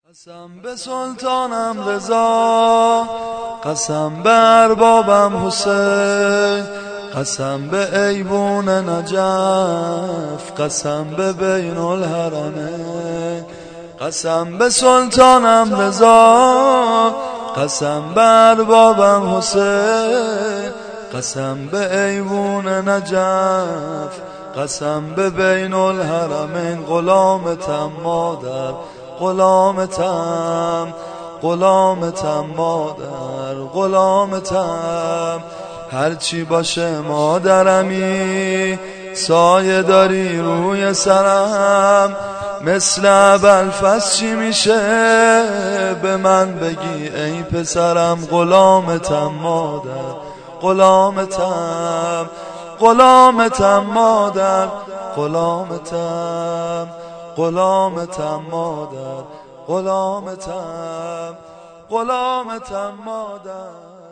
قسم به سلطانم رضا، قسم به اربابم حسین، قسم به ایوون نجف، قسم به بین الحرمین. قسم به سلطانم رضا، قسم به اربابم حسین، قسم به ایوون نجف، قسم به بین الحرمین. غلامتم مادر، غلامتم، غلامتم مادر، غلامتم. هرچی باشه مادرمی، سایه داری روی سرم. مثل ابوالفضل چی میشه به من بگی ای پسرم. غلامتم مادر، غلامتم، غلامتم مادر، غلامتم، غلامتم مادر، غلامتم، غلامتم مادر.